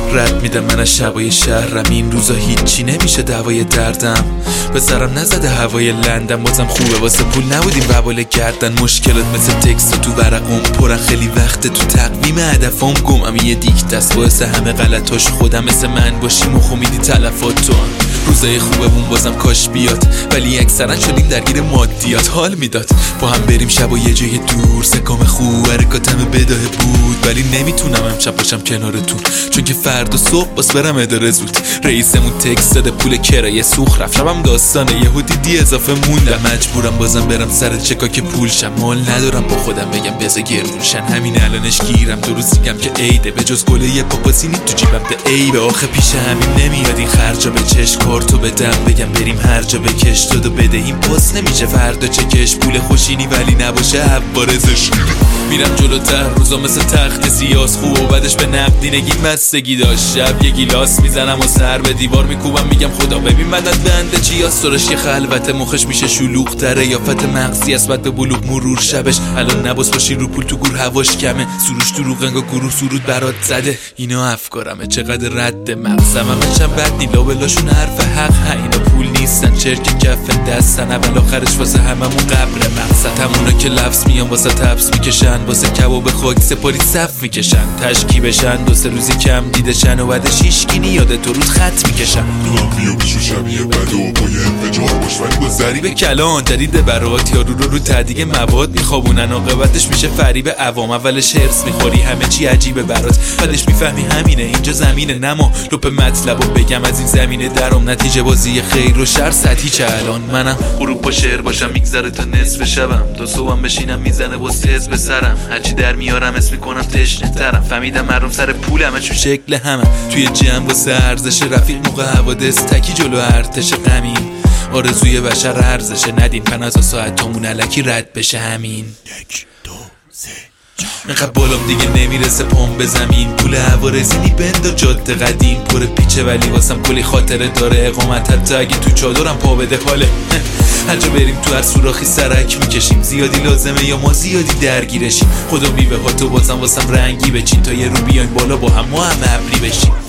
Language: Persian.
رد میدم من از شبای شهرم، این روزا هیچی نمیشه دوای دردم. به سرم نزده هوای لندن، بازم خوبه واسه پول نبودیم وبال گردن. مشکلات مثل تکست تو ورقم پرن، خیلی وقت تو تقویم هدفم گمم. یه دیک دست باعث همه غلطاش خودم، مثل من باشی مخو میدی تلفات تو. روزای خوبمون بازم کاش بیاد، ولی اکثرا شدیم درگیر مادیات. حال میداد با هم بریم شب و یه جای دور، سکام خوب حرکاتم بداه بود، ولی نمیتونم امشب باشم کنارتون، چون که فردا صبح باز برم اداره زود. رئیسمون تکست داده پول کرایه سوخت رفت، شبم داستانه یهو دیدی اضافه موندم. مجبورم بازم برم سر چکا که پول شم، مال ندارم با خودم بگم بذار گرونشن. همین الانش گیرم دو روز دیگم که عیده، به جز گله یه پاپاسینی تو جیبم ده عیبه. آخه پیش همین نمیاد این خرجا به چش، کارتو بدم بگم بریم هر جا بکش، دادو بدهیم پاس نمیشه فردا چکش. پول خوشینی ولی نباشه عوارضش. میرم جلوتر روزا مثل تخت سیاس، خوب و بدش به نقدینگی بستگی داشت. شب یه گیلاس میزنم و سر به دیوار میکوبم، میگم خدا ببین مدد بنده چی هست. سرش یه خلوت مخش میشه شلوغ تره، یا فت مغزی است بعد به بلوغ مرور شبش. الان نباس باشی رو پول تو گور هواش کمه، سروش دروغ انگا گروه سرود برات زده. اینا افکارمه چقدر رد مغزم، همه چند بد نیلا بلاشون حرف حق. اینا پول نیستن چرک کف دستن، اول آخرش واسه هممون قبر مقصد. همونا که لفظ میان واسه تبس میکشن، واسه کباب خاک سپاری صف میکشن. تشکی بشن دو سه روزی کم دیدشن و بعدش هیشکی یاد تو رود خط میکشن. دورم بیشو شبیه بد و با یه انفجار باش، ولی با ضریب کلان جدید برات، یارو رو تدیگ مواد میخوابونن. عاقبتش میشه فریب عوام، اولش هرس میخوری همه چی عجیبه برات، بعدش میفهمی همینه اینجا زمینه. نما لپ مطلبو بگم از این زمینه درم، نتیجه بازی خیر و شر سطحی. چه الان منم غروب با شعر باشم میگذره تا نصف شبم، تا صبحم بشینم میزنه باز تز به سرم. هرچی در میارم اسم میکنم تشنه ترم، فهمیدم مردم سر پولمه چون شکل همه. توی جمع واسه ارزش رفیق موقع حوادث، تکی جلو ارتش غمین. آرزوی بشر ارزشه ندین 50 ساعت تامون الکی رد بشه همین. 1 2 3 اینقدر بالام دیگه نمیرسه پام به زمین. پول عوارضینی بندار جاده قدیم، پر پیچه ولی واسم کلی خاطره داره. اقامت حتی اگه تو چادرم پا بده حاله. هر جا بریم تو هر سوراخی سرک میکشیم، زیادی لازمه یا ما زیادی درگیرشیم. خدا میوه ها تو بازم واسم رنگی بچین، تا یه رو بیایم بالا با هم ما هم ابری بشیم.